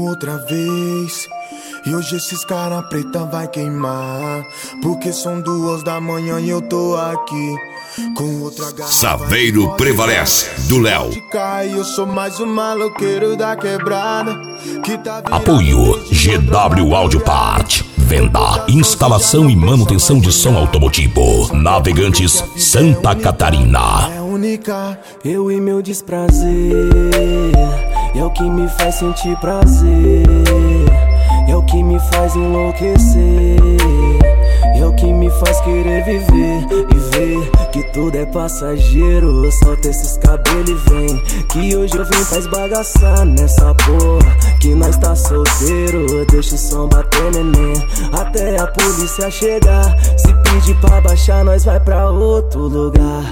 outra vez. E hoje esses cara preta vai queimar, porque são 2 da manhã e eu tô aqui com outra garrafa. Saveiro Prevalece, do Léo. Eu sou mais um maloqueiro da quebrada que tá. Apoio GW Audio Part. Venda, instalação e manutenção de som automotivo. Navegantes Santa Catarina. É única. Eu e meu desprazer é o que me faz sentir prazer, é o que me faz enlouquecer, é o que me faz querer viver e ver que tudo é passageiro. Solta esses cabelos e vem, que hoje eu vim pra esbagaçar nessa porra, que nós tá solteiro. Deixa o som bater, neném, até a polícia chegar. Se pedir pra baixar, nós vai pra outro lugar.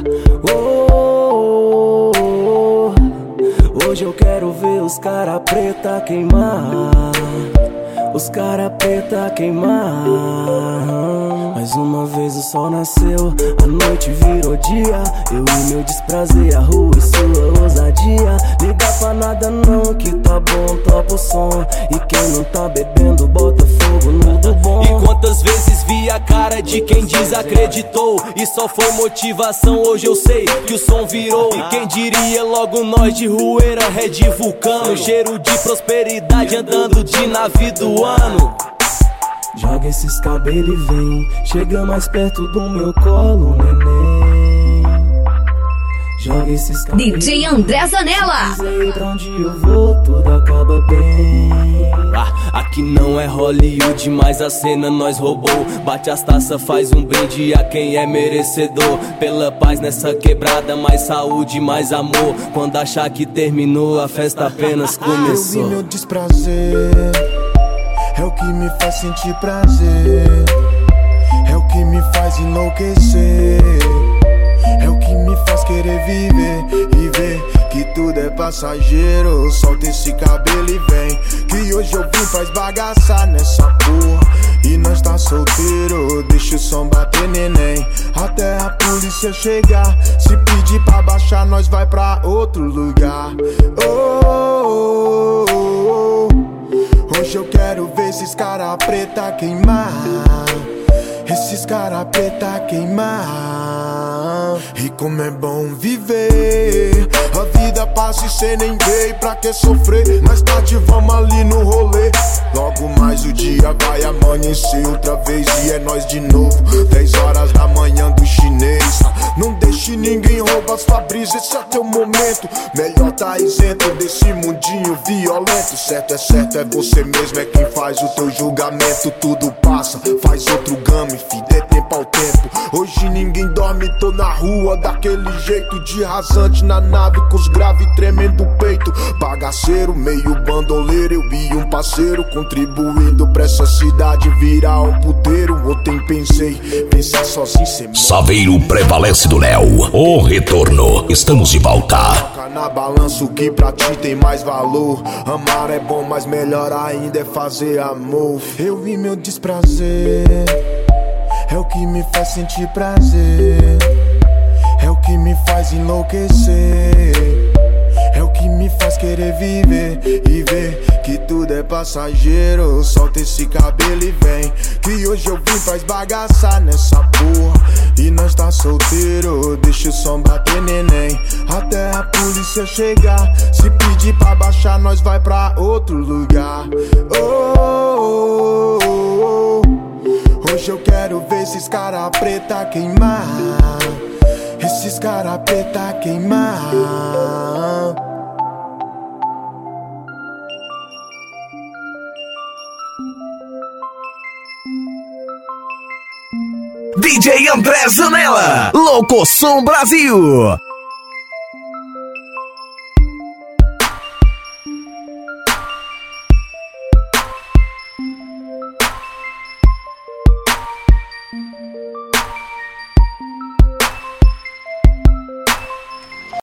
Hoje eu quero ver os cara preta queimar, os cara preta queimar. Mais uma vez o sol nasceu, a noite virou dia. Eu e meu desprazer, a rua e sua ousadia. Liga pra nada não, que tá bom, topa o som. E quem não tá bebendo, bota fogo no do bom. E quantas vezes vi a cara de quem desacreditou, e só foi motivação, hoje eu sei que o som virou. E quem diria logo nós de Rueira, Red Vulcano, cheiro de prosperidade andando de navio do ano. Joga esses cabelos e vem, chega mais perto do meu colo, neném. Joga esses cabelos. DJ André Zanella. Sei pra onde eu vou, tudo acaba bem. Aqui não é Hollywood, mas a cena nós roubou. Bate as taças, faz um brinde a quem é merecedor. Pela paz nessa quebrada, mais saúde, mais amor. Quando achar que terminou, a festa apenas começou. Eu vi meu desprazer, é o que me faz sentir prazer, é o que me faz enlouquecer, é o que me faz querer viver e ver que tudo é passageiro. Solta esse cabelo e vem, que hoje eu vim pra esbagaçar nessa porra, e nós tá solteiro. Deixa o som bater, neném, até a polícia chegar. Se pedir pra baixar, nós vai pra outro lugar. Hoje eu quero ver esses cara preta queimar, esses cara preta queimar. E como é bom viver, a vida passa e cê nem vê. Pra que sofrer? Mais tarde vamos ali no rolê. Logo mais o dia vai amanhecer outra vez e é nós de novo. 10 horas da manhã do chinês. Não deixe ninguém roubar sua brisa, esse é teu momento. Melhor tá isento desse mundinho violento. Certo, é você mesmo, é quem faz o teu julgamento. Tudo passa, faz outro game, fi, dê tempo ao tempo. Hoje ninguém dorme, tô na rua daquele jeito, de rasante na nave, com os grave tremendo o peito. Bagaceiro, meio bandoleiro, eu e um parceiro, contribuindo pra essa cidade virar um puteiro. Ontem pensar sozinho sem. Saveiro Prevalece, do Léo. O retorno, estamos de volta. Coloca na balança o que pra ti tem mais valor. Amar é bom, mas melhor ainda é fazer amor. Eu vi meu desprazer, é o que me faz sentir prazer, é o que me faz enlouquecer, é o que me faz querer viver e ver que tudo é passageiro. Solta esse cabelo e vem, que hoje eu vim pra esbagaçar nessa porra, e nós tá solteiro. Deixa o som bater, neném, até a polícia chegar. Se pedir pra baixar, nós vai pra outro lugar. Hoje eu quero ver esses cara preta queimar, esses cara preta queimar. DJ André Zanella, Louco Som Brasil.